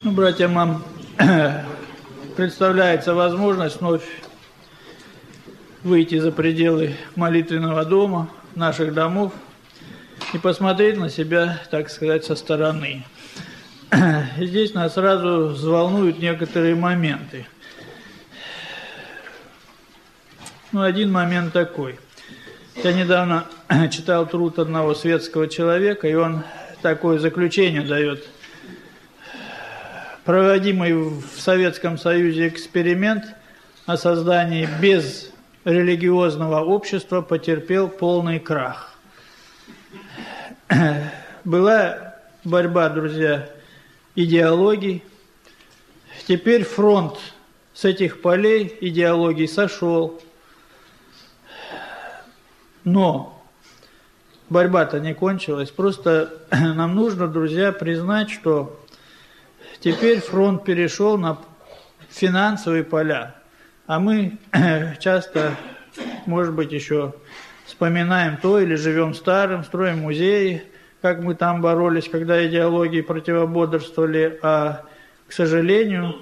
Ну, братьям, нам представляется возможность вновь выйти за пределы молитвенного дома, наших домов и посмотреть на себя, так сказать, со стороны. И здесь нас сразу взволнуют некоторые моменты. Ну, один момент такой. Я недавно читал труд одного светского человека, и он такое заключение дает. Проводимый в Советском Союзе эксперимент о создании безрелигиозного общества потерпел полный крах. Была борьба, друзья, идеологий. Теперь фронт с этих полей идеологий сошел. Но борьба-то не кончилась. Просто нам нужно, друзья, признать, что теперь фронт перешел на финансовые поля. А мы часто, может быть, еще вспоминаем то или живем старым, строим музеи, как мы там боролись, когда идеологии противоборствовали, а, к сожалению,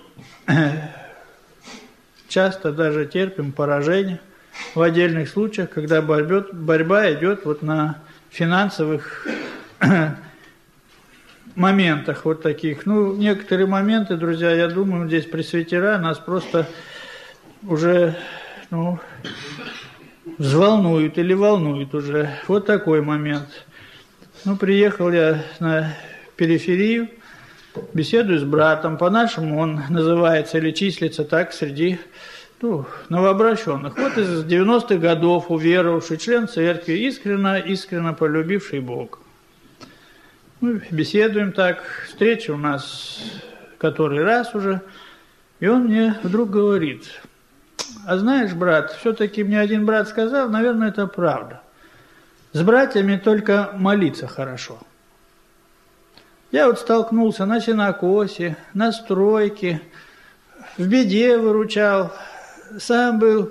часто даже терпим поражение в отдельных случаях, когда борьба идет вот на финансовых моментах вот таких. Ну, некоторые моменты, друзья, я думаю, здесь пресвитера нас просто уже, взволнуют или волнуют уже. Вот такой момент. Ну, приехал я на периферию, беседую с братом. По-нашему он называется или числится так среди новообращенных. Вот из 90-х годов уверовавший член церкви, искренне полюбивший Бога. Мы беседуем так, встреча у нас который раз уже, и он мне вдруг говорит: а знаешь, брат, все-таки мне один брат сказал, наверное, это правда. С братьями только молиться хорошо. Я вот столкнулся на сенокосе, на стройке, в беде выручал, сам был.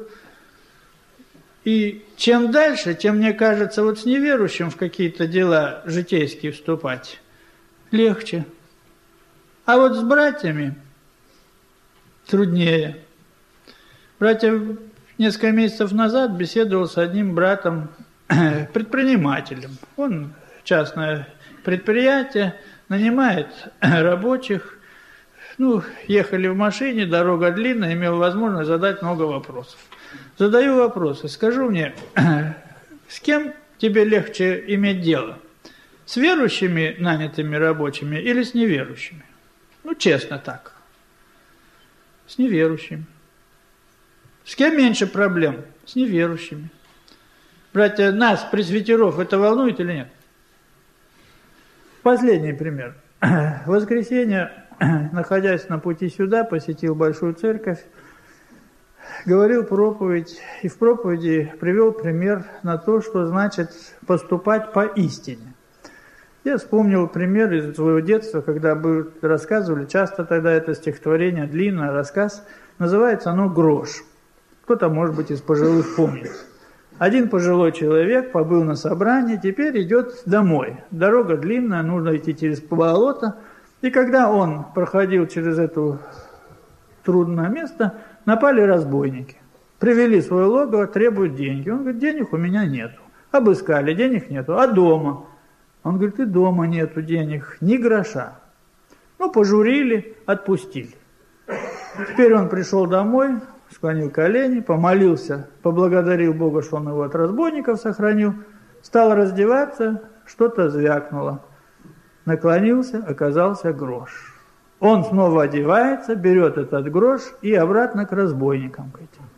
И чем дальше, тем, мне кажется, вот с неверующим в какие-то дела житейские вступать легче. А вот с братьями труднее. Братья несколько месяцев назад беседовал с одним братом, предпринимателем. Он частное предприятие, нанимает рабочих. Ехали в машине, дорога длинная, имел возможность задать много вопросов. Задаю вопросы. Скажи мне, с кем тебе легче иметь дело? С верующими нанятыми рабочими или с неверующими? Честно так. С неверующими. С кем меньше проблем? С неверующими. Братья, нас, пресвитеров, это волнует или нет? Последний пример. В воскресенье, находясь на пути сюда, посетил большую церковь, говорил проповедь, и в проповеди привел пример на то, что значит поступать по истине. Я вспомнил пример из своего детства, когда рассказывали, часто тогда это стихотворение, длинный рассказ, называется оно «Грош». Кто-то, может быть, из пожилых помнит. Один пожилой человек побыл на собрании, теперь идет домой. Дорога длинная, нужно идти через болото. И когда он проходил через это трудное место, напали разбойники. Привели свое логово, требуют деньги. Он говорит: денег у меня нету. Обыскали, денег нету. А дома? Он говорит: и дома нету денег, ни гроша. Пожурили, отпустили. Теперь он пришел домой, склонил колени, помолился, поблагодарил Бога, что он его от разбойников сохранил, стал раздеваться, что-то звякнуло. Наклонился, оказался грош. Он снова одевается, берет этот грош и обратно к разбойникам.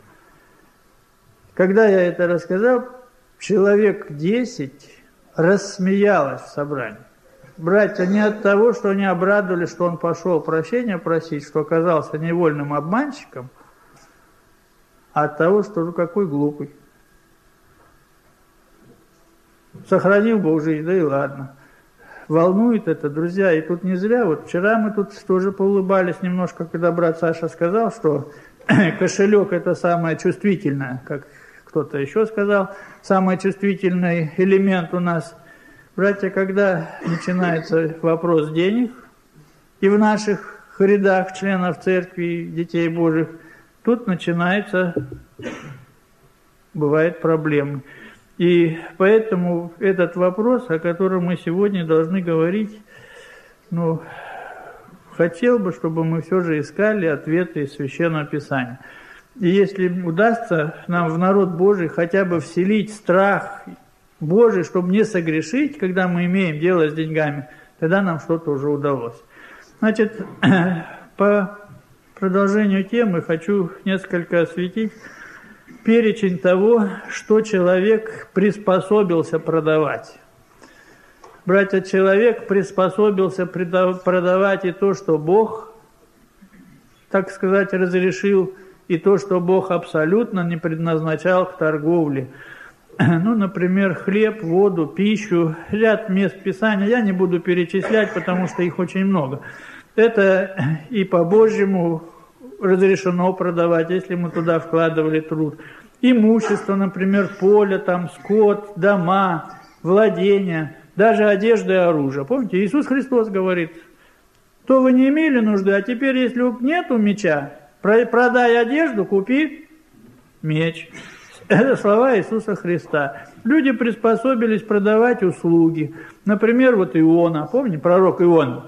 Когда я это рассказал, человек 10 рассмеялось в собрании. Братья не от того, что они обрадовались, что он пошел прощения просить, что оказался невольным обманщиком, а от того, что какой глупый. Сохранил Бог жизнь, да и ладно. Волнует это, друзья, и тут не зря. Вот вчера мы тут тоже поулыбались немножко, когда брат Саша сказал, что кошелек это самое чувствительное, как кто-то еще сказал, самый чувствительный элемент у нас. Братья, когда начинается вопрос денег, и в наших рядах членов церкви, детей Божьих, тут начинается, бывает проблемы. И поэтому этот вопрос, о котором мы сегодня должны говорить, хотел бы, чтобы мы все же искали ответы из Священного Писания. И если удастся нам в народ Божий хотя бы вселить страх Божий, чтобы не согрешить, когда мы имеем дело с деньгами, тогда нам что-то уже удалось. Значит, по продолжению темы хочу несколько осветить перечень того, что человек приспособился продавать. Братья, человек приспособился продавать и то, что Бог, так сказать, разрешил, и то, что Бог абсолютно не предназначал к торговле. Например, хлеб, воду, пищу, ряд мест Писания. Я не буду перечислять, потому что их очень много. Это и по-божьему разрешено продавать, если мы туда вкладывали труд. Имущество, например, поле, там, скот, дома, владения, даже одежда и оружие. Помните, Иисус Христос говорит, то вы не имели нужды, а теперь, если нету меча, продай одежду, купи меч. Это слова Иисуса Христа. Люди приспособились продавать услуги. Например, вот Иона, помните, пророк Иона?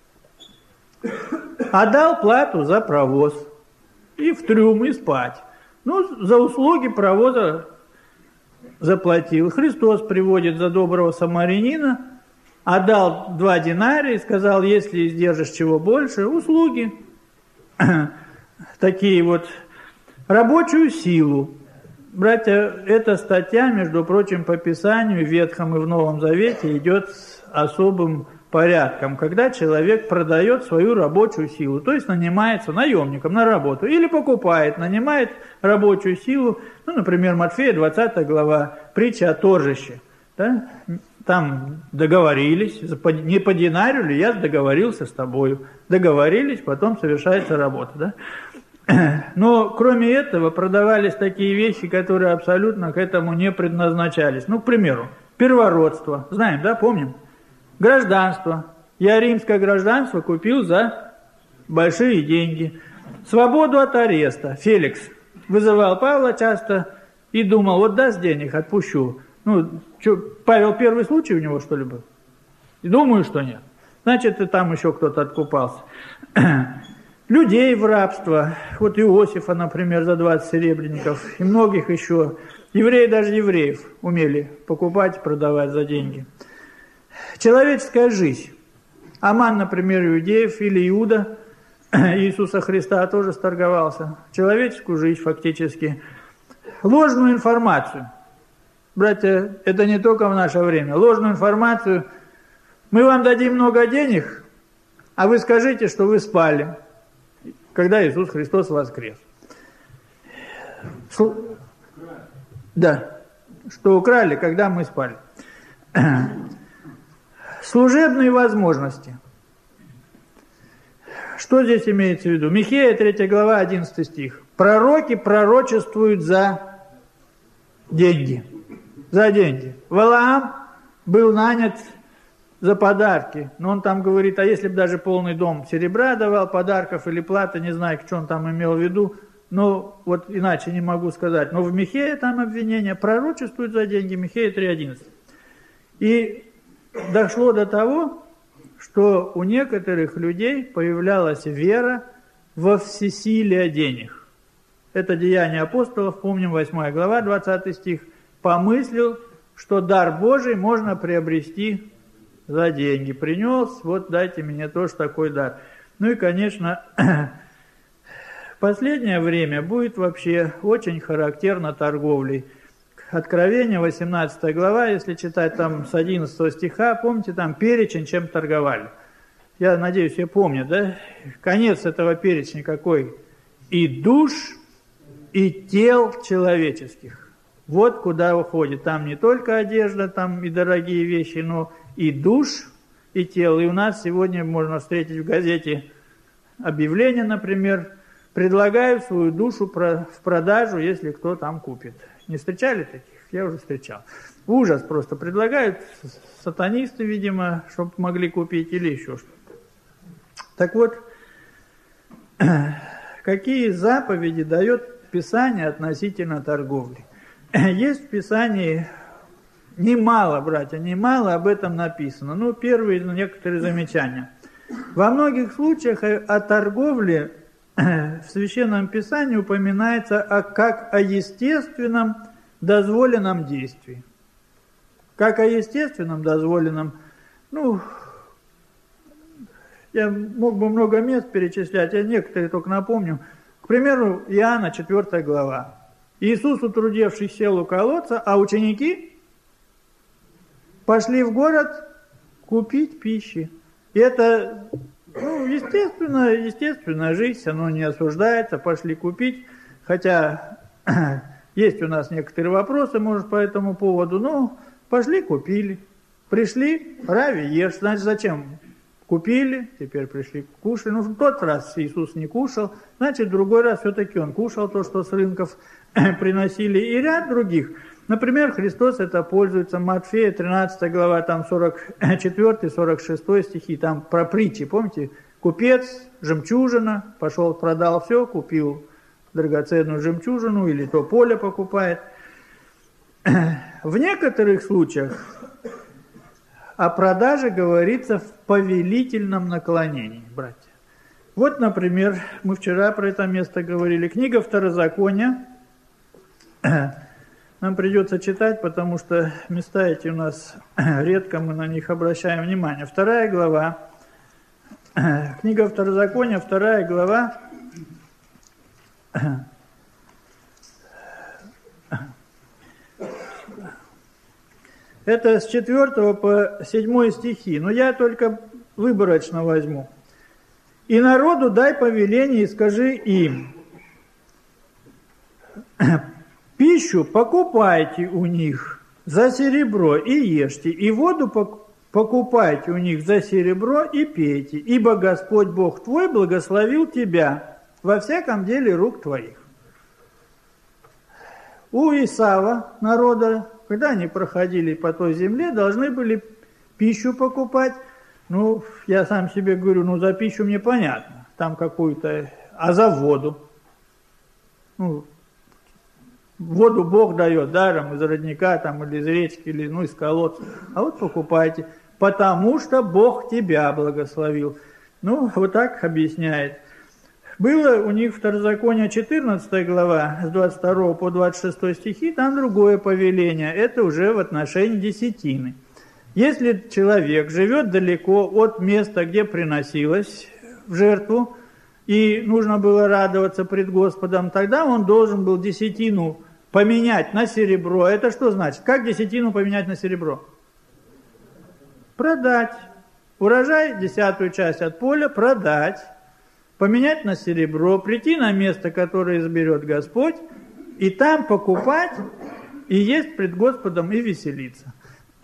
Отдал плату за провоз. И в трюм, и спать. За услуги провоза заплатил. Христос приводит за доброго самарянина, отдал 2 динария и сказал, если издержишь чего больше, услуги. Такие вот, рабочую силу. Братья, эта статья, между прочим, по Писанию в Ветхом и в Новом Завете идет с особым порядком, когда человек продает свою рабочую силу, то есть нанимается наемником на работу, или покупает, нанимает рабочую силу, например, Матфея 20 глава, притча о торжище. Да? Там договорились, не по динарию ли я договорился с тобою. Договорились, потом совершается работа. Да? Но кроме этого продавались такие вещи, которые абсолютно к этому не предназначались. К примеру, первородство. Знаем, да, помним? Гражданство. Я римское гражданство купил за большие деньги. Свободу от ареста. Феликс вызывал Павла часто и думал, вот даст денег, отпущу. Павел первый случай у него, что ли, был? Думаю, что нет. Значит, и там еще кто-то откупался. Людей в рабство. Вот Иосифа, например, за 20 серебряников. И многих еще. Евреи, даже евреев, умели покупать и продавать за деньги. Человеческая жизнь. Аман, например, иудеев, или Иуда Иисуса Христа тоже сторговался. Человеческую жизнь фактически. Ложную информацию. Братья, это не только в наше время. Ложную информацию. Мы вам дадим много денег, а вы скажите, что вы спали, когда Иисус Христос воскрес. Да, что украли, когда мы спали. Служебные возможности. Что здесь имеется в виду? Михея, 3 глава, 11 стих. Пророки пророчествуют за деньги. За деньги. Валаам был нанят за подарки. Но он там говорит, а если бы даже полный дом серебра давал, подарков или платы, не знаю, что он там имел в виду, но вот иначе не могу сказать. Но в Михее там обвинение, пророчествуют за деньги, Михея 3:11. И дошло до того, что у некоторых людей появлялась вера во всесилие денег. Это Деяния апостолов, помним, 8 глава, 20 стих. Помыслил, что дар Божий можно приобрести за деньги. Принес, вот дайте мне тоже такой дар. И, конечно, в последнее время будет вообще очень характерно торговлей. Откровение, 18 глава, если читать там с 11 стиха, помните, там перечень, чем торговали. Я надеюсь, все помнят, да? Конец этого перечня какой? И душ, и тел человеческих. Вот куда уходит. Там не только одежда, там и дорогие вещи, но и душ, и тело. И у нас сегодня можно встретить в газете объявление, например, предлагают свою душу в продажу, если кто там купит. Не встречали таких? Я уже встречал. Ужас просто. Предлагают сатанисты, видимо, чтобы могли купить или еще что-то. Так вот, какие заповеди дает Писание относительно торговли. Есть в Писании немало, братья, немало об этом написано. Ну, первые некоторые замечания. Во многих случаях о торговле в Священном Писании упоминается как о естественном дозволенном действии. Как о естественном дозволенном, я мог бы много мест перечислять, я некоторые только напомню. К примеру, Иоанна 4 глава. Иисус, утрудевшись, сел у колодца, а ученики пошли в город купить пищи. И это, естественная жизнь, оно не осуждается, пошли купить. Хотя есть у нас некоторые вопросы, может, по этому поводу, но пошли купили. Пришли, Рави, ешь, значит, зачем? Купили, теперь пришли, кушали. В тот раз Иисус не кушал, значит, в другой раз все-таки Он кушал то, что с рынков приносили. И ряд других. Например, Христос это пользуется, Матфея 13 глава, там 44-46 стихи, там про притчи, помните? Купец, жемчужина, пошел, продал все, купил драгоценную жемчужину, или то поле покупает. В некоторых случаях о продаже говорится в повелительном наклонении, братья. Вот, например, мы вчера про это место говорили. Книга Второзакония. Нам придется читать, потому что места эти у нас редко мы на них обращаем внимание. 2 глава. Книга Второзакония, 2 глава. Это с 4 по 7 стихи, но я только выборочно возьму. «И народу дай повеление, и скажи им, пищу покупайте у них за серебро и ешьте, и воду покупайте у них за серебро и пейте, ибо Господь Бог твой благословил тебя во всяком деле рук твоих». У Исава, народа, когда они проходили по той земле, должны были пищу покупать. Я сам себе говорю, за пищу мне понятно, там какую-то, а за воду? Воду Бог дает даром из родника, там, или из речки, или из колодца. А вот покупайте, потому что Бог тебя благословил. Вот так объясняет. Было у них Второзаконие 14 глава, с 22 по 26 стихи, там другое повеление. Это уже в отношении десятины. Если человек живет далеко от места, где приносилось в жертву, и нужно было радоваться пред Господом, тогда он должен был десятину поменять на серебро. Это что значит? Как десятину поменять на серебро? Продать. Урожай, 10-ю часть от поля, продать. Поменять на серебро, прийти на место, которое изберет Господь, и там покупать, и есть пред Господом, и веселиться.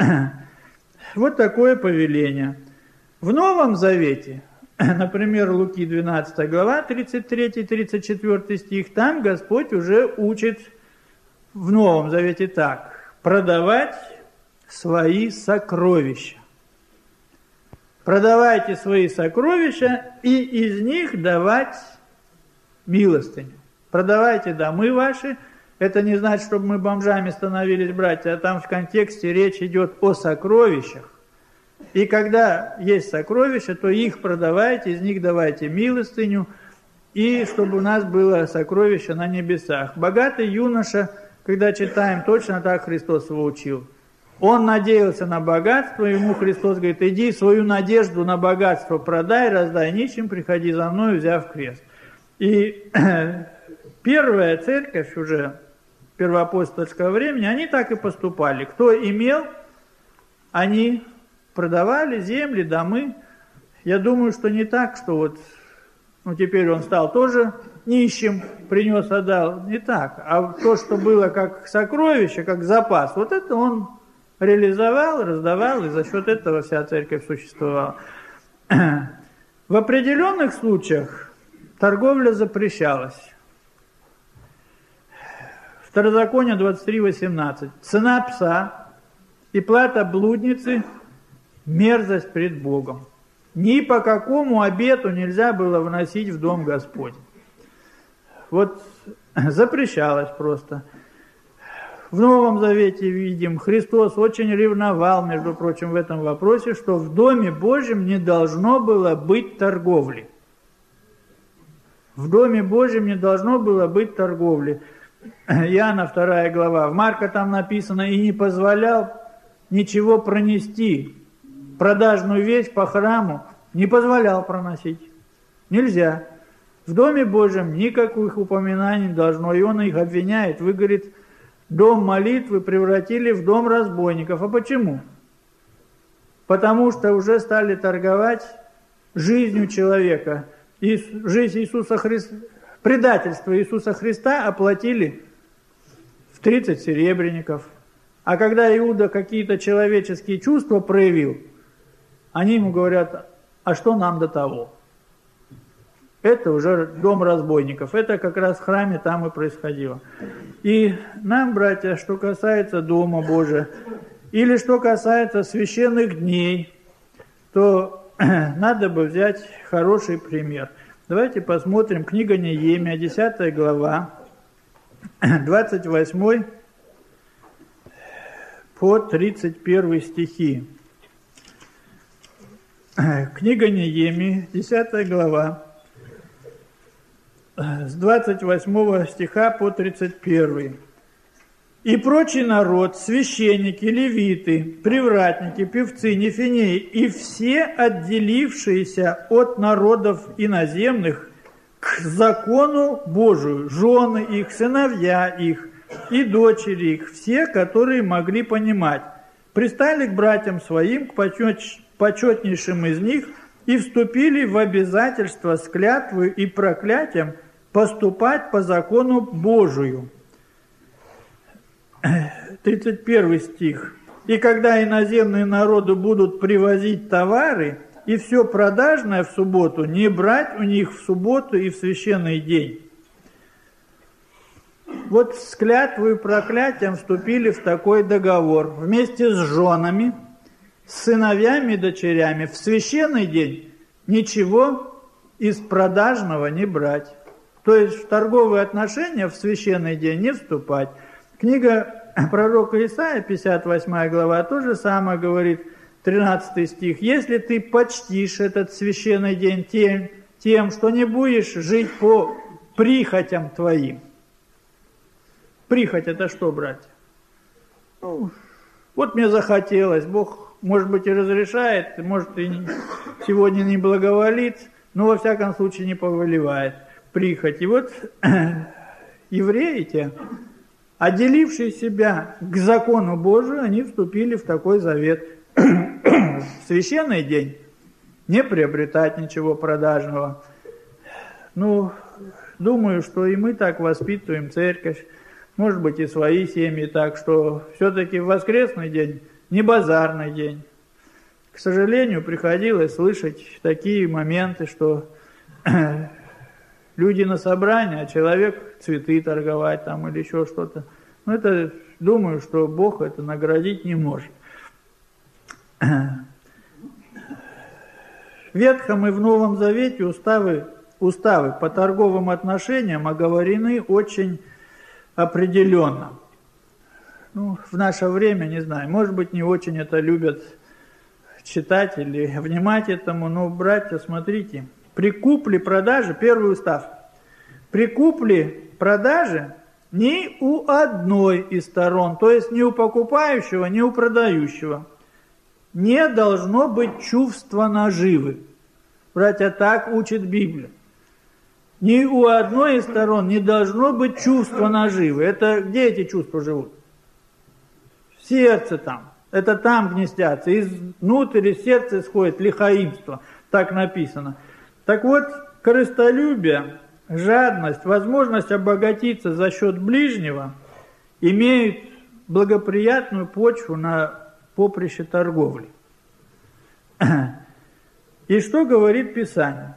Вот такое повеление. В Новом Завете, например, Луки 12 глава, 33-34 стих, там Господь уже учит в Новом Завете так: продавать свои сокровища. Продавайте свои сокровища и из них давать милостыню. Продавайте домы ваши. Это не значит, чтобы мы бомжами становились, братья, а там в контексте речь идет о сокровищах. И когда есть сокровища, то их продавайте, из них давайте милостыню, и чтобы у нас было сокровище на небесах. Богатый юноша, когда читаем, точно так Христос его учил. Он надеялся на богатство, ему Христос говорит: иди свою надежду на богатство продай, раздай нищим, приходи за мной, взяв крест. И первая церковь уже первоапостольского времени, они так и поступали. Кто имел, они продавали земли, домы. Я думаю, что не так, что теперь он стал тоже нищим, принес, отдал. Не так. А то, что было как сокровище, как запас, вот это он реализовал, раздавал, и за счет этого вся церковь существовала. В определенных случаях торговля запрещалась. Второзаконие 23:18. Цена пса и плата блудницы – мерзость пред Богом. ни по какому обету нельзя было вносить в дом Господень. Вот запрещалось просто. В Новом Завете видим, Христос очень ревновал, между прочим, в этом вопросе, что в Доме Божьем не должно было быть торговли. В Доме Божьем не должно было быть торговли. Иоанна 2 глава. В Марка там написано: «И не позволял ничего пронести». Продажную вещь по храму не позволял проносить. Нельзя. В Доме Божьем никаких упоминаний не должно. И он их обвиняет. Вы, говорит, дом молитвы превратили в дом разбойников. А почему? Потому что уже стали торговать жизнью человека. И жизнь Иисуса Христа, предательство Иисуса Христа оплатили в 30 серебряников. А когда Иуда какие-то человеческие чувства проявил, они ему говорят: а что нам до того? Это уже дом разбойников. Это как раз в храме там и происходило. И нам, братья, что касается Дома Божия, или что касается священных дней, то надо бы взять хороший пример. Давайте посмотрим. Книга Неемия, 10 глава, 28 по 31 стихи. Книга Неемии, 10 глава, с 28 стиха по 31. «И прочий народ, священники, левиты, привратники, певцы, нефинеи и все отделившиеся от народов иноземных к закону Божию, жены их, сыновья их и дочери их, все, которые могли понимать, пристали к братьям своим, к почетнейшим из них, и вступили в обязательство с клятвой и проклятием поступать по закону Божию». 31 стих. «И когда иноземные народы будут привозить товары, и все продажное в субботу, не брать у них в субботу и в священный день». Вот с клятвой и проклятием вступили в такой договор вместе с женами, с сыновьями и дочерями. В священный день ничего из продажного не брать. То есть в торговые отношения в священный день не вступать. Книга пророка Исаия, 58 глава, то же самое говорит, 13 стих. «Если ты почтишь этот священный день тем, что не будешь жить по прихотям твоим». Прихоть — это что, братья? Вот мне захотелось, Бог, может быть, и разрешает, может, и сегодня не благоволит, но во всяком случае не повелевает. Прихоть. И вот евреи те, отделившие себя к закону Божию, они вступили в такой завет. В священный день не приобретать ничего продажного. Ну, думаю, что и мы так воспитываем церковь, может быть, и свои семьи так, что все-таки воскресный день не базарный день. К сожалению, приходилось слышать такие моменты, что люди на собрании, а человек цветы торговать там или еще что-то. Ну, это, думаю, что Бог это наградить не может. В Ветхом и в Новом Завете уставы по торговым отношениям оговорены очень определенно. Ну, в наше время, не знаю, может быть, не очень это любят читать или внимать этому, но, братья, смотрите, при купле-продаже, первый устав, при купле-продаже ни у одной из сторон, то есть ни у покупающего, ни у продающего, не должно быть чувства наживы. Братья, так учит Библия. Ни у одной из сторон не должно быть чувства наживы. Это где эти чувства живут? В сердце там. Это там гнездятся. Изнутри сердца исходит лихаимство. Так написано. Так вот, корыстолюбие, жадность, возможность обогатиться за счет ближнего имеют благоприятную почву на поприще торговли. И что говорит Писание?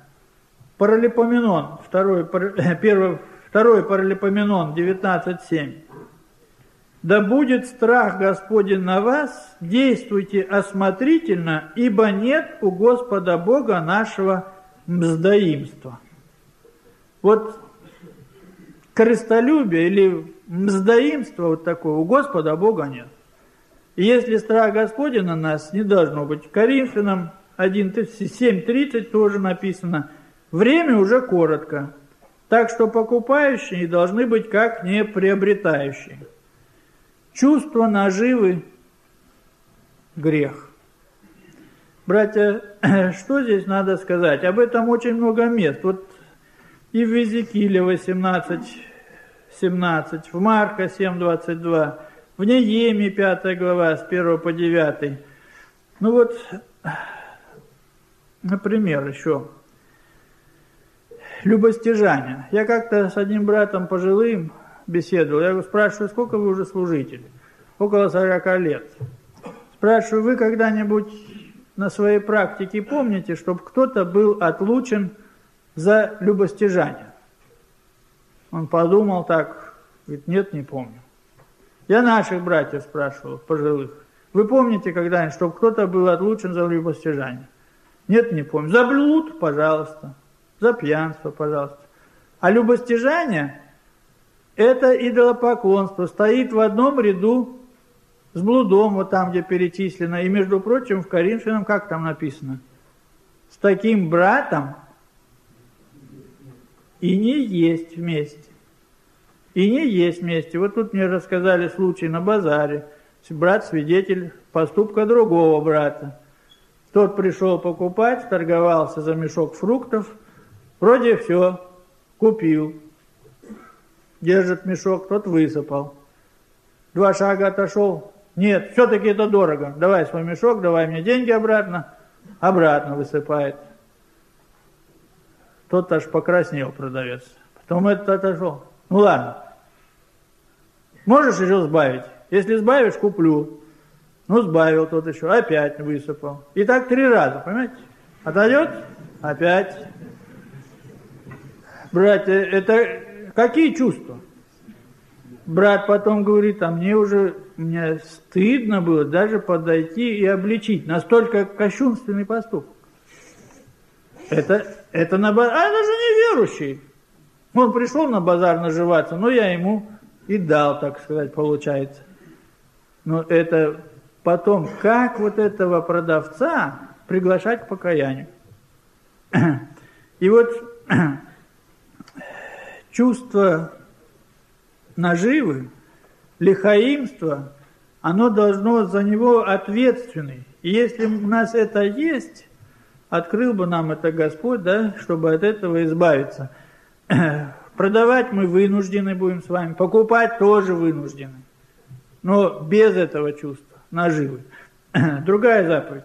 Паралипоменон, 2 Паралипоменон 19.7. Да будет страх Господень на вас, действуйте осмотрительно, ибо нет у Господа Бога нашего мздоимства. Вот корыстолюбие или мздоимство вот такое у Господа Бога нет. И если страх Господень на нас, не должно быть. Коринфянам 7:30 тоже написано: время уже коротко, так что покупающие должны быть как не приобретающие. Чувство наживы – грех. Братья, что здесь надо сказать? Об этом очень много мест. Вот и в Иезекииле 18:17, в Марка 7:22, в Неемии 5 глава с 1 по 9. Ну вот, например, еще любостяжание. Я как-то с одним братом пожилым беседовал. Я его спрашиваю: сколько вы уже служитель? Около 40 лет. Спрашиваю: вы когда-нибудь на своей практике помните, чтобы кто-то был отлучен за любостяжание? Он подумал так, говорит: нет, не помню. Я наших братьев спрашивал, пожилых: вы помните когда-нибудь, чтобы кто-то был отлучен за любостяжание? Нет, не помню. За блуд, пожалуйста. За пьянство, пожалуйста. А любостяжание – это идолопоклонство, стоит в одном ряду с блудом, вот там, где перечислено. И, между прочим, в Коринфянам, как там написано? С таким братом и не есть вместе. И не есть вместе. Вот тут мне рассказали случай на базаре. Брат свидетель поступка другого брата. Тот пришел покупать, торговался за мешок фруктов. Вроде все, купил. Держит мешок, тот высыпал. 2 шага отошел. Нет, все-таки это дорого. Давай свой мешок, давай мне деньги обратно. Обратно высыпает. Тот аж покраснел, продавец. Потом этот отошел. Ну ладно. Можешь еще сбавить? Если сбавишь, куплю. Ну, сбавил тот еще. Опять высыпал. И так 3 раза, понимаете? Отойдет? Опять. Братья, это какие чувства? Брат потом говорит: а мне стыдно было даже подойти и обличить. Настолько кощунственный поступок. Это на базар. А это же неверующий. Он пришел на базар наживаться, но я ему и дал, так сказать, получается. Но это потом, как вот этого продавца приглашать к покаянию? И вот чувство наживы, лихаимства, оно должно за него ответственный. И если у нас это есть, открыл бы нам это Господь, да, чтобы от этого избавиться. Продавать мы вынуждены будем с вами, покупать тоже вынуждены. Но без этого чувства наживы. Другая заповедь.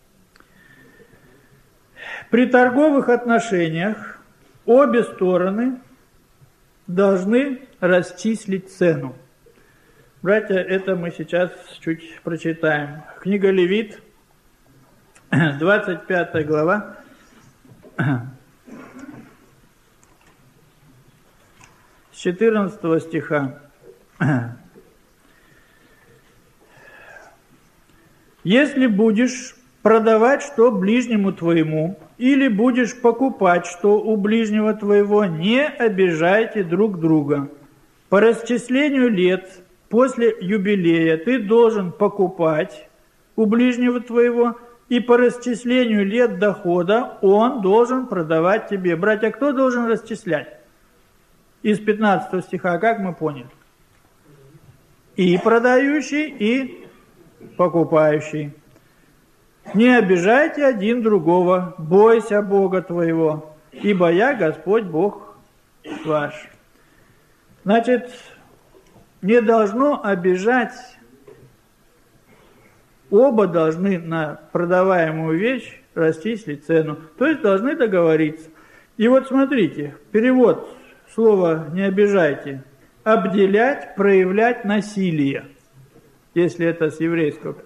При торговых отношениях обе стороны должны расчислить цену. Братья, это мы сейчас чуть прочитаем. Книга Левит, 25 глава, с 14 стиха. «Если будешь продавать что ближнему твоему, или будешь покупать что у ближнего твоего, не обижайте друг друга. По расчислению лет после юбилея ты должен покупать у ближнего твоего, и по расчислению лет дохода он должен продавать тебе». Братья, кто должен расчислять? Из 15 стиха, как мы поняли? И продающий, и покупающий. «Не обижайте один другого, бойся Бога твоего, ибо я Господь Бог ваш». Значит, не должно обижать, оба должны на продаваемую вещь расчислить цену, то есть должны договориться. И вот смотрите, перевод слова «не обижайте», обделять, проявлять насилие, если это с еврейского.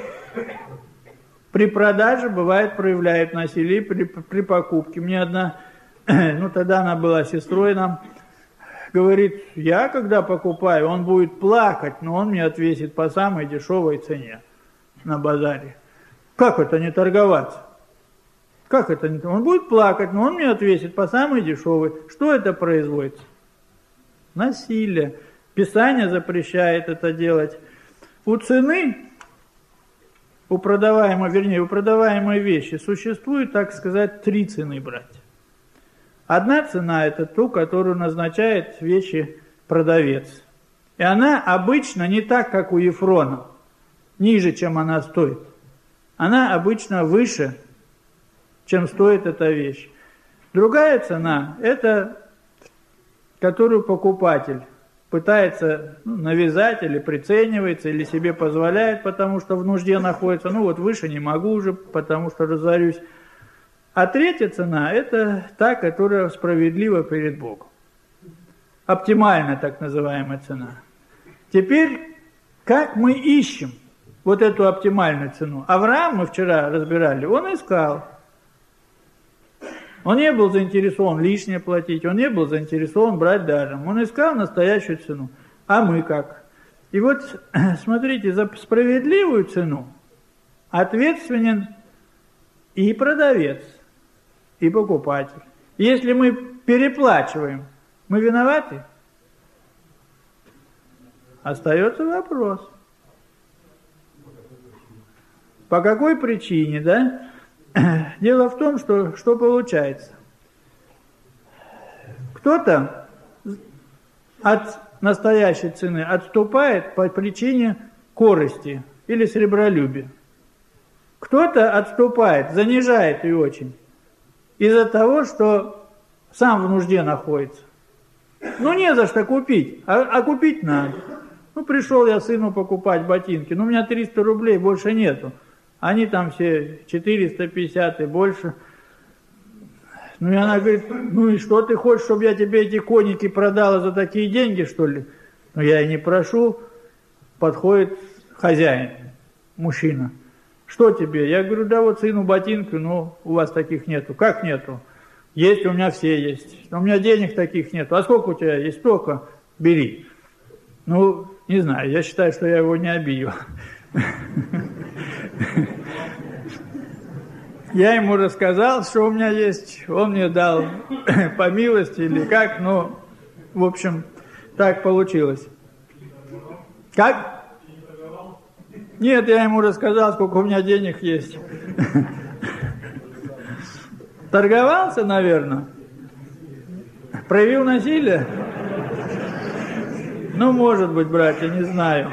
При продаже, бывает, проявляют насилие, при покупке. Мне одна, тогда она была сестрой нам, говорит, я когда покупаю, он будет плакать, но он мне отвесит по самой дешевой цене на базаре. Как это не торговаться? Как это не торговаться? Он будет плакать, но он мне отвесит по самой дешевой. Что это производится? Насилие. Писание запрещает это делать. У цены, у продаваемой вещи существует, так сказать, 3 цены, братья. Одна цена – это ту, которую назначает вещи продавец. И она обычно не так, как у Ефрона, ниже, чем она стоит. Она обычно выше, чем стоит эта вещь. Другая цена – это, которую покупатель пытается навязать или приценивается, или себе позволяет, потому что в нужде находится. Ну вот выше не могу уже, потому что разорюсь. А третья цена – это та, которая справедлива перед Богом. Оптимальная так называемая цена. Теперь, как мы ищем вот эту оптимальную цену? Авраам, мы вчера разбирали, он искал. Он не был заинтересован лишнее платить, он не был заинтересован брать даром. Он искал настоящую цену. А мы как? И вот, смотрите, за справедливую цену ответственен и продавец, и покупатель. Если мы переплачиваем, мы виноваты? Остается вопрос. По какой причине, да? Дело в том, что получается. Кто-то от настоящей цены отступает по причине корысти или сребролюбия. Кто-то отступает, занижает ее очень, из-за того, что сам в нужде находится. Ну, не за что купить, а купить надо. Ну, пришел я сыну покупать ботинки, ну, у меня 300 рублей, больше нету. Они там все 450 и больше. Ну, и она говорит, ну и что ты хочешь, чтобы я тебе эти коники продала за такие деньги, что ли? Ну, я и не прошу. Подходит хозяин, мужчина. Что тебе? Я говорю, да вот сыну ботинки, но у вас таких нету. Как нету? Есть, у меня все есть. Но у меня денег таких нету. А сколько у тебя есть? Столько. Бери. Ну, не знаю, я считаю, что я его не обидел. Я ему рассказал, что у меня есть, он мне дал по милости или как, но, в общем, так получилось. Как? Нет, я ему рассказал, сколько у меня денег есть. Торговался, наверное? Проявил насилие? Ну, может быть, братья, не знаю.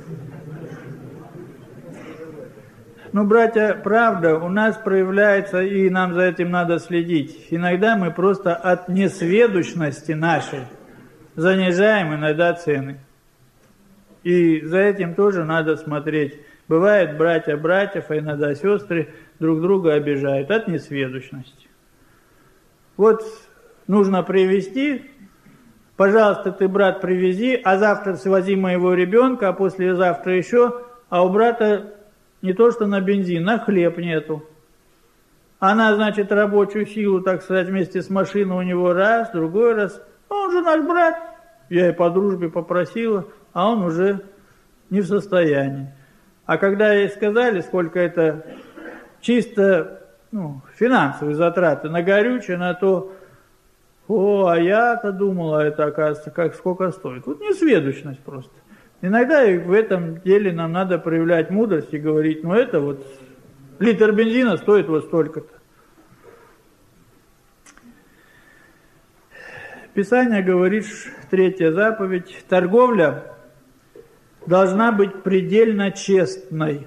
Ну, братья, правда, у нас проявляется, и нам за этим надо следить. Иногда мы просто от несведущности нашей занижаем иногда цены. И за этим тоже надо смотреть. Бывает, братья братьев, а иногда сестры друг друга обижают от несведущности. Вот нужно привезти, пожалуйста, ты, брат, привези, а завтра свози моего ребенка, а послезавтра еще, а у брата не то что на бензин, на хлеб нету. Она, значит, рабочую силу, так сказать, вместе с машиной у него раз, другой раз. Он же наш брат. Я и по дружбе попросила, а он уже не в состоянии. А когда ей сказали, сколько это чисто финансовые затраты на горючее, на то, а я-то думала, это, оказывается, сколько стоит. Вот несведущность просто. Иногда и в этом деле нам надо проявлять мудрость и говорить, это вот литр бензина стоит вот столько-то. Писание говорит, 3-я заповедь, торговля должна быть предельно честной.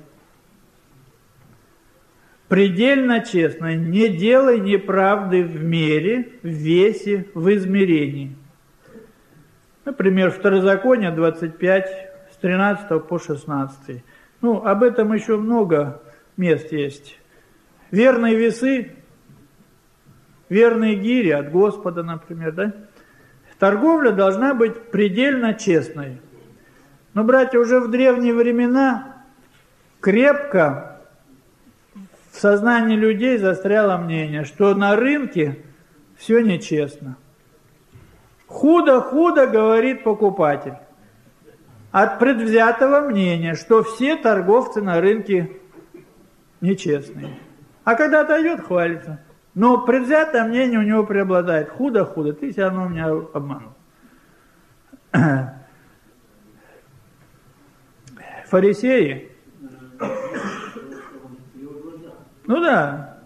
Предельно честной. Не делай неправды в мере, в весе, в измерении. Например, Второзаконие 25, с 13 по 16. Об этом еще много мест есть. Верные весы, верные гири от Господа, например, да? Торговля должна быть предельно честной. Но, братья, уже в древние времена крепко в сознании людей застряло мнение, что на рынке все нечестно. Худо-худо, говорит покупатель, от предвзятого мнения, что все торговцы на рынке нечестные. А когда отойдет, хвалится. Но предвзятое мнение у него преобладает. Худо-худо, ты все равно меня обманул. Фарисеи. Ну да.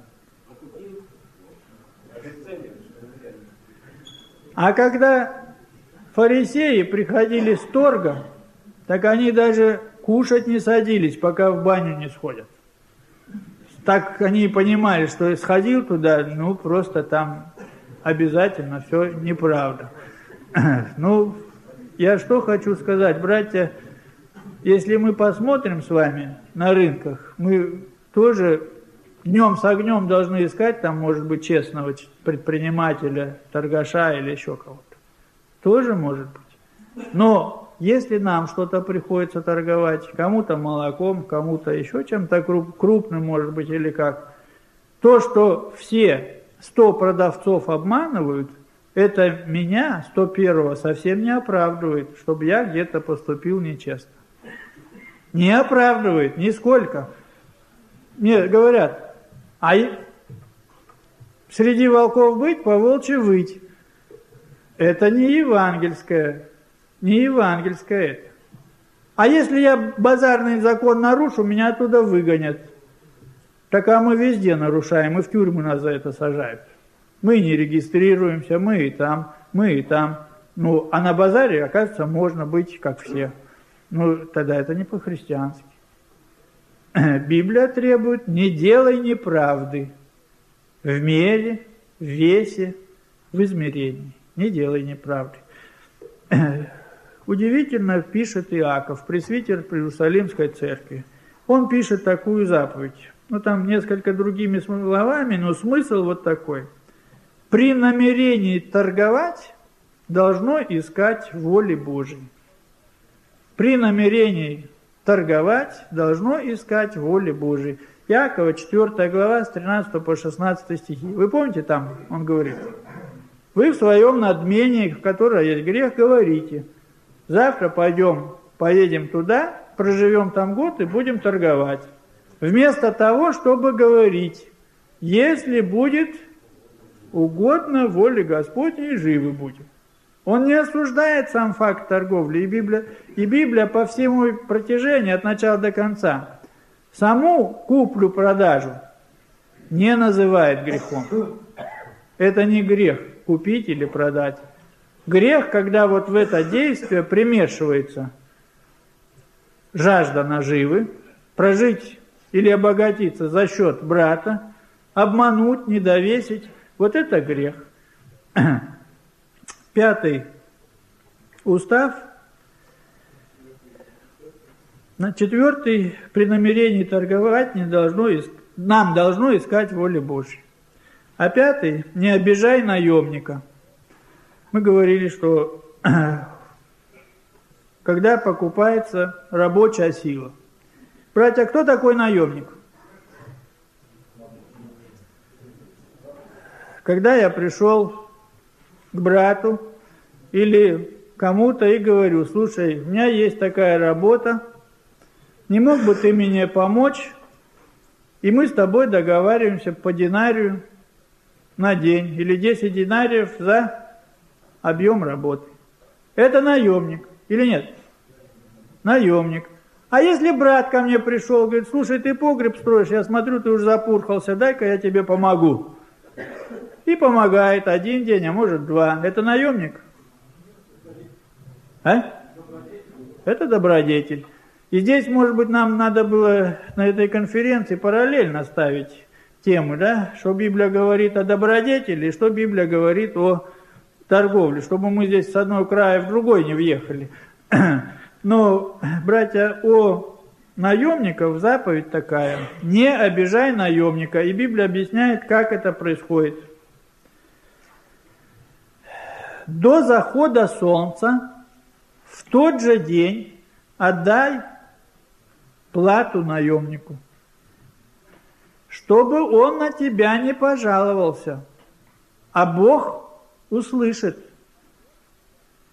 А когда фарисеи приходили с торга, так они даже кушать не садились, пока в баню не сходят. Так они понимали, что сходил туда, ну просто там обязательно все неправда. Ну, я что хочу сказать, братья, если мы посмотрим с вами на рынках, мы тоже днем с огнем должны искать, там, может быть, честного предпринимателя, торгаша или еще кого-то. Тоже может быть. Но если нам что-то приходится торговать, кому-то молоком, кому-то еще чем-то крупным, может быть, или как, то, что все 100 продавцов обманывают, это меня, 101-го, совсем не оправдывает, чтобы я где-то поступил нечестно. Не оправдывает, нисколько. Мне говорят, а среди волков быть, по волчьи выть. Это не евангельское. Не евангельское это. А если я базарный закон нарушу, меня оттуда выгонят. Так а мы везде нарушаем, и в тюрьму нас за это сажают. Мы не регистрируемся, мы и там, мы и там. Ну, а на базаре, оказывается, можно быть как все. Ну, тогда это не по-христиански. Библия требует: не делай неправды в мере, в весе, в измерении. Не делай неправды. Удивительно пишет Иаков, пресвитер Иерусалимской церкви. Он пишет такую заповедь. Ну, там несколько другими словами, но смысл вот такой. При намерении торговать должно искать воли Божьей. При намерении торговать должно искать воли Божьей. Иакова, 4 глава, с 13 по 16 стихи. Вы помните, там он говорит: вы в своем надмении, в котором есть грех, говорите: завтра поедем туда, проживем там год и будем торговать. Вместо того, чтобы говорить: если будет угодно воле Господней, живы будем. Он не осуждает сам факт торговли, и Библия по всему протяжению, от начала до конца, саму куплю-продажу не называет грехом. Это не грех купить или продать. Грех, когда вот в это действие примешивается жажда наживы, прожить или обогатиться за счет брата, обмануть, недовесить. Вот это грех. 5 устав. 4 при намерении торговать нам должно искать воли Божьей. А 5 не обижай наемника. Мы говорили, что когда покупается рабочая сила. Братья, кто такой наемник? Когда я пришел к брату или кому-то и говорю: слушай, у меня есть такая работа, не мог бы ты мне помочь? И мы с тобой договариваемся по динарию на день или 10 динариев за объем работы. Это наемник или нет? Наемник. А если брат ко мне пришел, говорит: слушай, ты погреб строишь, я смотрю, ты уже запурхался, дай-ка я тебе помогу. И помогает 1 день, а может 2. Это наемник? А? Это добродетель. И здесь, может быть, нам надо было на этой конференции параллельно ставить тему, да? Что Библия говорит о добродетели, и что Библия говорит о торговле, чтобы мы здесь с одного края в другой не въехали. Но, братья, о наемниках заповедь такая: не обижай наемника. И Библия объясняет, как это происходит. До захода солнца в тот же день отдай плату наемнику, чтобы он на тебя не пожаловался, а Бог услышит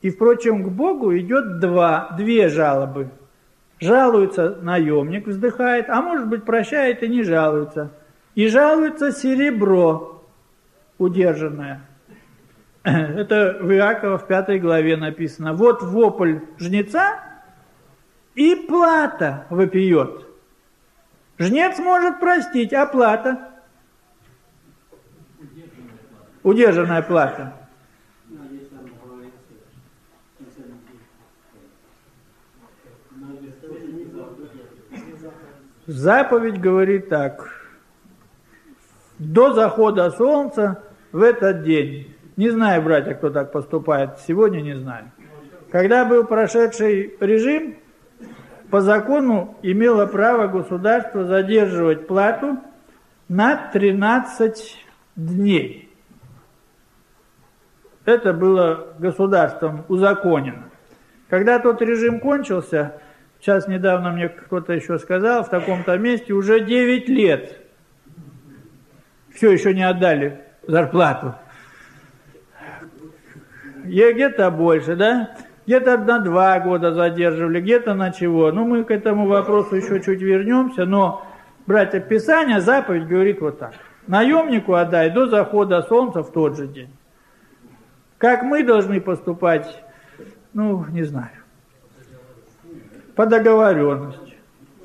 И, впрочем, к Богу идет две жалобы. Жалуется наемник, вздыхает, а может быть прощает и не жалуется. И жалуется серебро удержанное. Это в Иакова в 5 главе написано. Вот вопль жнеца и плата вопиет. Жнец может простить, а плата? Удержанная плата. Заповедь говорит так. До захода солнца в этот день. Не знаю, братья, кто так поступает. Сегодня не знаю. Когда был прошедший режим, по закону имело право государство задерживать плату на 13 дней. Это было государством узаконено. Когда тот режим кончился, сейчас недавно мне кто-то еще сказал, в таком-то месте уже 9 лет все еще не отдали зарплату. Где-то больше, да? Где-то на 2 года задерживали, где-то на чего. Ну, мы к этому вопросу еще чуть вернемся, но, братья, Писание, заповедь говорит вот так. Наемнику отдай до захода солнца в тот же день. Как мы должны поступать, ну, не знаю. По договоренности.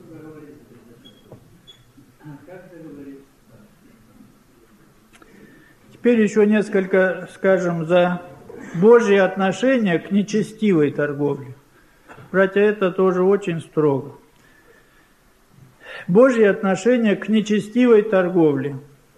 Теперь еще несколько, скажем, за Божье отношение к нечестивой торговле. Братья, это тоже очень строго. Божье отношение к нечестивой торговле.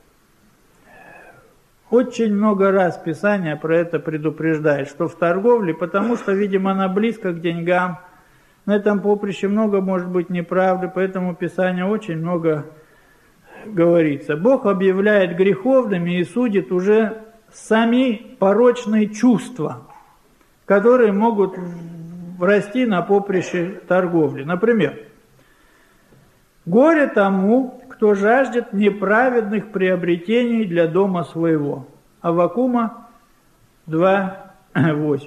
Очень много раз Писание про это предупреждает, что в торговле, потому что, видимо, она близко к деньгам, на этом поприще много может быть неправды, поэтому Писание очень много говорится. Бог объявляет греховными и судит уже сами порочные чувства, которые могут расти на поприще торговли. Например, горе тому, кто жаждет неправедных приобретений для дома своего. Аввакума 2:8.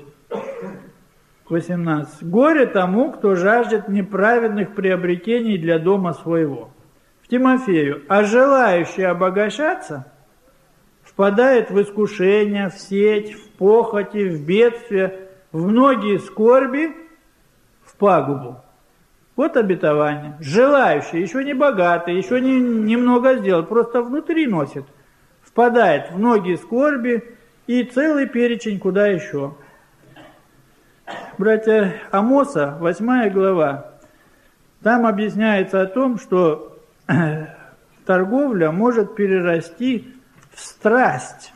18. Горе тому, кто жаждет неправедных приобретений для дома своего. В Тимофею. А желающий обогащаться впадает в искушение, в сеть, в похоти, в бедствие, в многие скорби, в пагубу. Вот обетование. Желающий, еще не богатый, еще немного сделал, просто внутри носит. Впадает в многие скорби и целый перечень куда еще. Братья, Амоса, 8 глава, там объясняется о том, что торговля может перерасти в страсть.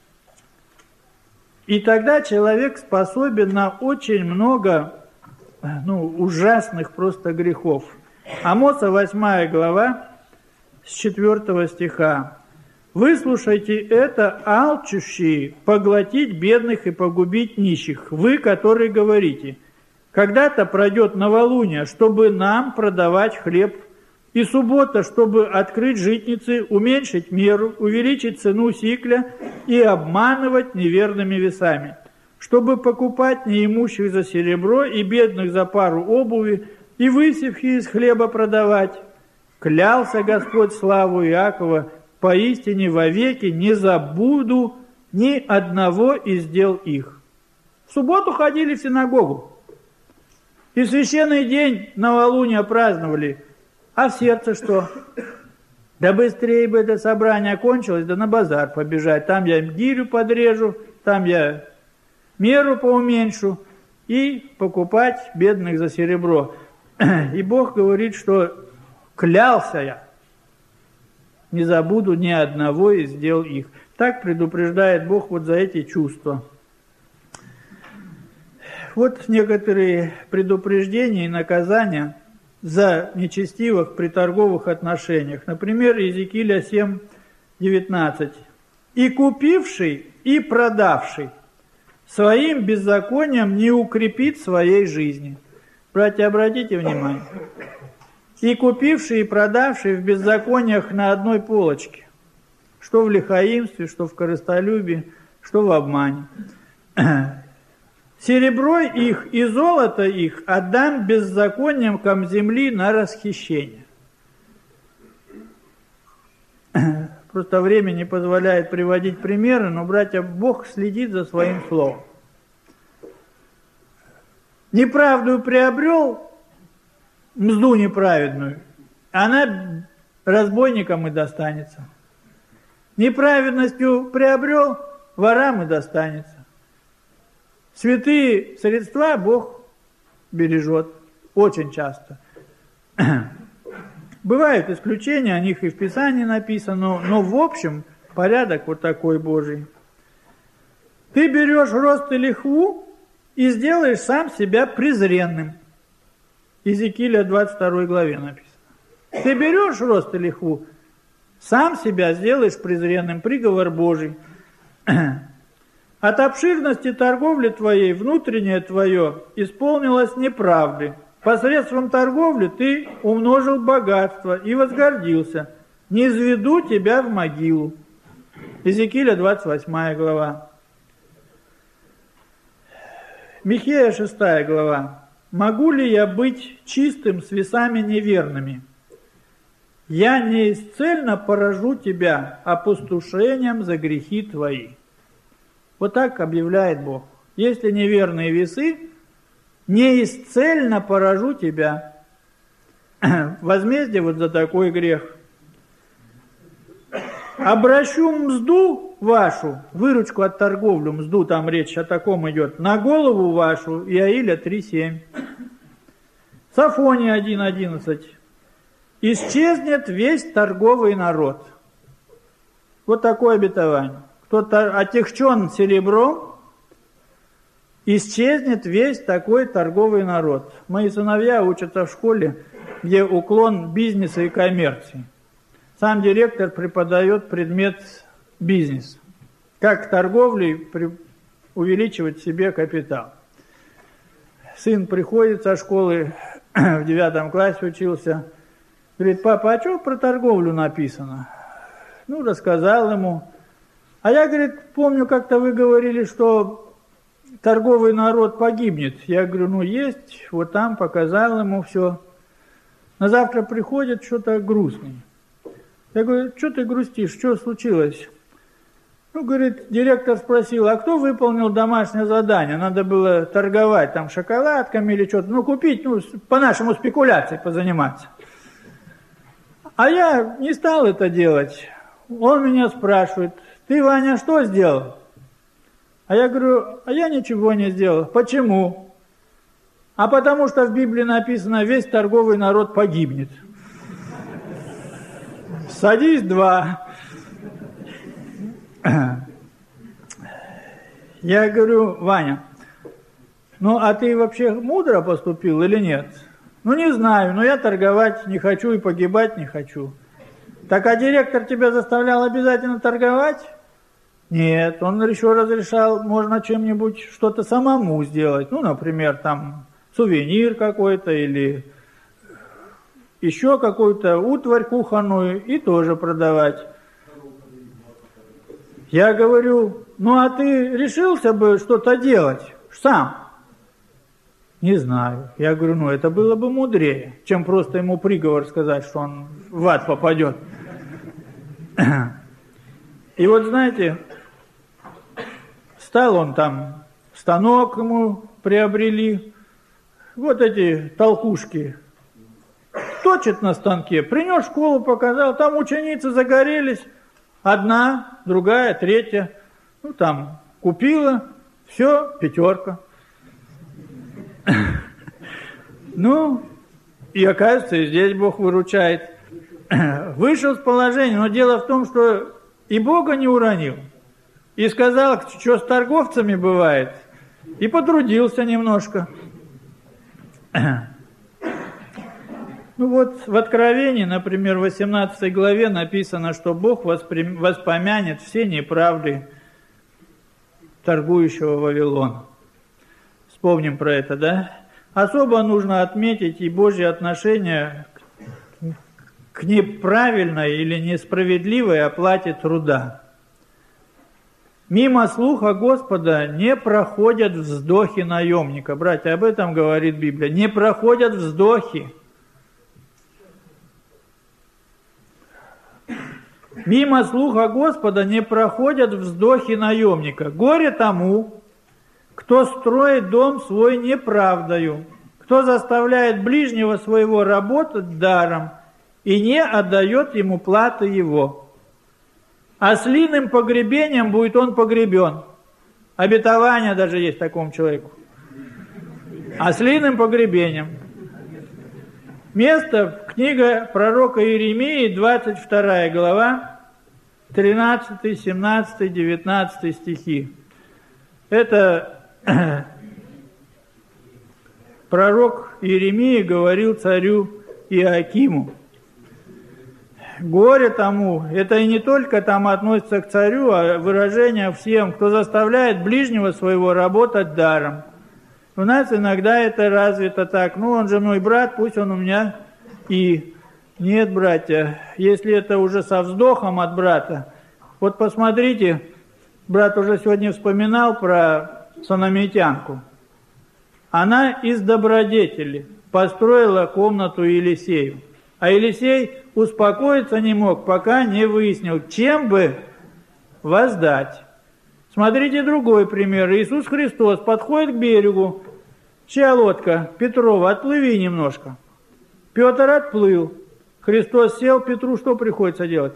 И тогда человек способен на очень много ужасных просто грехов. Амоса 8 глава с 4 стиха. «Выслушайте это, алчущие, поглотить бедных и погубить нищих, вы, которые говорите, когда-то пройдет новолуние, чтобы нам продавать хлеб, и суббота, чтобы открыть житницы, уменьшить меру, увеличить цену сикля и обманывать неверными весами, чтобы покупать неимущих за серебро и бедных за пару обуви, и высевки из хлеба продавать. Клялся Господь славу Иакова, поистине вовеки не забуду ни одного из дел их». В субботу ходили в синагогу, и в священный день новолуния праздновали. А в сердце что? Да быстрее бы это собрание окончилось, да на базар побежать. Там я гирю подрежу, там я меру поуменьшу и покупать бедных за серебро. И Бог говорит, что клялся я, не забуду ни одного из дел их. Так предупреждает Бог вот за эти чувства. Вот некоторые предупреждения и наказания за нечестивых при торговых отношениях. Например, Иезекииля 7:19. «И купивший, и продавший своим беззаконием не укрепит своей жизни». Братья, обратите внимание. «И купивший, и продавший в беззакониях на одной полочке». Что в лихаимстве, что в корыстолюбии, что в обмане. серебро их и золото их отдам беззаконникам земли на расхищение. Просто время не позволяет приводить примеры, но, братья, Бог следит за своим словом. Неправду приобрел, мзду неправедную, она разбойникам и достанется. Неправедностью приобрел, ворам и достанется. Святые средства Бог бережет очень часто. Бывают исключения, о них и в Писании написано, но в общем порядок вот такой Божий. Ты берешь рост и лихву и сделаешь сам себя презренным. Иезекииля 22 главе написано. Ты берешь рост и лихву, сам себя сделаешь презренным, приговор Божий. От обширности торговли твоей внутреннее твое исполнилось неправды. Посредством торговли ты умножил богатство и возгордился. Не изведу тебя в могилу. Иезекииля 28 глава. Михея 6 глава. Могу ли я быть чистым с весами неверными? Я неисцельно поражу тебя опустошением за грехи твои. Вот так объявляет Бог. Если неверные весы, неисцельно поражу тебя. Возмездие вот за такой грех. Обращу мзду вашу, выручку от торговли, мзду, там речь о таком идет, на голову вашу, Иаиля 3:7. Софония 1:11. Исчезнет весь торговый народ. Вот такое обетование. Кто-то отягчен серебром, исчезнет весь такой торговый народ. Мои сыновья учатся в школе, где уклон бизнеса и коммерции. Сам директор преподает предмет бизнес. Как торговлей увеличивать себе капитал. Сын приходит со школы, в 9 классе учился, говорит: папа, а что про торговлю написано? Ну, рассказал ему. А я, говорит, помню, как-то вы говорили, что торговый народ погибнет. Я говорю, ну есть, вот там показал ему все. На завтра приходит, что-то грустный. Я говорю, что ты грустишь, что случилось? Ну, говорит, директор спросил, а кто выполнил домашнее задание? Надо было торговать там шоколадками или что-то, ну, купить, ну, по-нашему спекуляцией позаниматься. А я не стал это делать. Он меня спрашивает, ты, Ваня, что сделал? А я говорю, а я ничего не сделал. Почему? А потому что в Библии написано, весь торговый народ погибнет. Садись, 2. Я говорю, Ваня, ну а ты вообще мудро поступил или нет? Ну не знаю, но я торговать не хочу и погибать не хочу. Так а директор тебя заставлял обязательно торговать? Нет, он еще разрешал, можно чем-нибудь что-то самому сделать. Ну, например, там сувенир какой-то или еще какую-то утварь кухонную и тоже продавать. Я говорю, ну а ты решился бы что-то делать сам? Не знаю. Я говорю, ну это было бы мудрее, чем просто ему приговор сказать, что он в ад попадет. И вот знаете, стал он там, станок ему приобрели, вот эти толкушки, точит на станке, принес в школу, показал, там ученицы загорелись, одна, другая, третья, ну там купила, все, 5. Ну, и оказывается, и здесь Бог выручает. Вышел с положения, но дело в том, что и Бога не уронил, и сказал, что с торговцами бывает, и потрудился немножко. Ну вот в Откровении, например, в 18 главе написано, что Бог воспомянет все неправды торгующего Вавилона. Вспомним про это, да? Особо нужно отметить и Божье отношение к неправильной или несправедливой оплате труда. Мимо слуха Господа не проходят вздохи наемника. Братья, об этом говорит Библия. Не проходят вздохи. Мимо слуха Господа не проходят вздохи наемника. Горе тому, кто строит дом свой неправдою, кто заставляет ближнего своего работать даром и не отдает ему платы его. Ослиным погребением будет он погребен. Обетование даже есть такому человеку. Ослиным погребением. Место – книга пророка Иеремии, 22 глава, 13, 17, 19 стихи. Это пророк Иеремия говорил царю Иоакиму. Горе тому, это и не только там относится к царю, а выражение всем, кто заставляет ближнего своего работать даром. У нас иногда это развито так, он же мой брат, пусть он у меня и... Нет, братья, если это уже со вздохом от брата, вот посмотрите, брат уже сегодня вспоминал про сономитянку. Она из добродетели построила комнату Елисею. А Елисей успокоиться не мог, пока не выяснил, чем бы воздать. Смотрите другой пример. Иисус Христос подходит к берегу. Чья лодка? Петрова, отплыви немножко. Петр отплыл. Христос сел, Петру что приходится делать?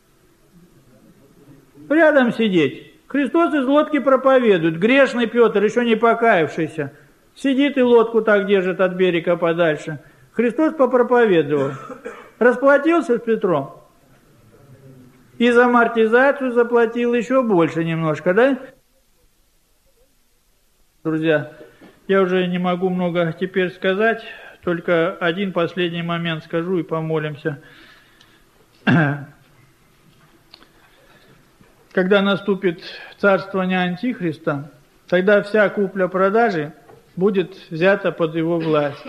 Рядом сидеть. Христос из лодки проповедует. Грешный Петр, еще не покаявшийся. Сидит и лодку так держит от берега подальше. Христос попроповедовал. Расплатился с Петром. И за амортизацию заплатил еще больше немножко, да? Друзья, я уже не могу много теперь сказать. Только один последний момент скажу и помолимся. Когда наступит царствование Антихриста, тогда вся купля-продажа будет взята под его власть.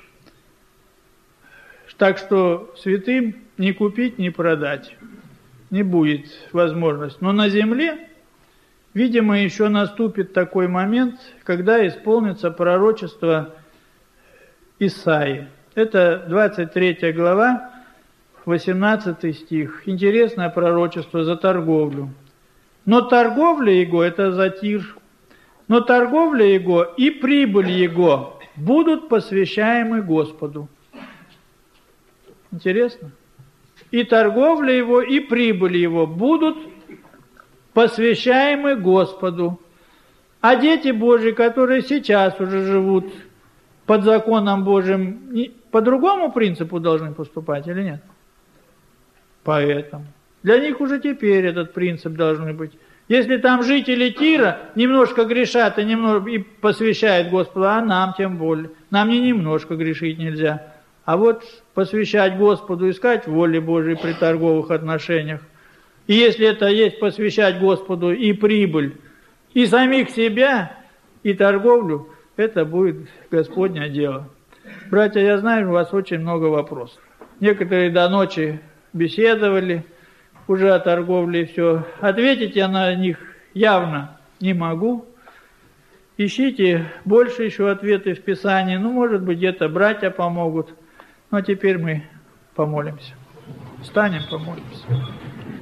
Так что святым ни купить, ни продать не будет возможности. Но на земле, видимо, еще наступит такой момент, когда исполнится пророчество Исаии. Это 23 глава, 18 стих. Интересное пророчество за торговлю. Но торговля его, это за Тир, но торговля его и прибыль его будут посвящаемы Господу. Интересно? И торговля его, и прибыль его будут посвящаемы Господу. А дети Божьи, которые сейчас уже живут под законом Божьим, по другому принципу должны поступать или нет? Поэтому. Для них уже теперь этот принцип должен быть. Если там жители Тира немножко грешат и посвящают Господу, а нам тем более. Нам не немножко грешить нельзя. А вот посвящать Господу, искать воли Божией при торговых отношениях. И если это есть посвящать Господу и прибыль, и самих себя, и торговлю, это будет Господне дело. Братья, я знаю, у вас очень много вопросов. Некоторые до ночи беседовали уже о торговле и все. Ответить я на них явно не могу. Ищите больше еще ответы в Писании. Может быть, где-то братья помогут. Но теперь мы помолимся. Встанем, помолимся.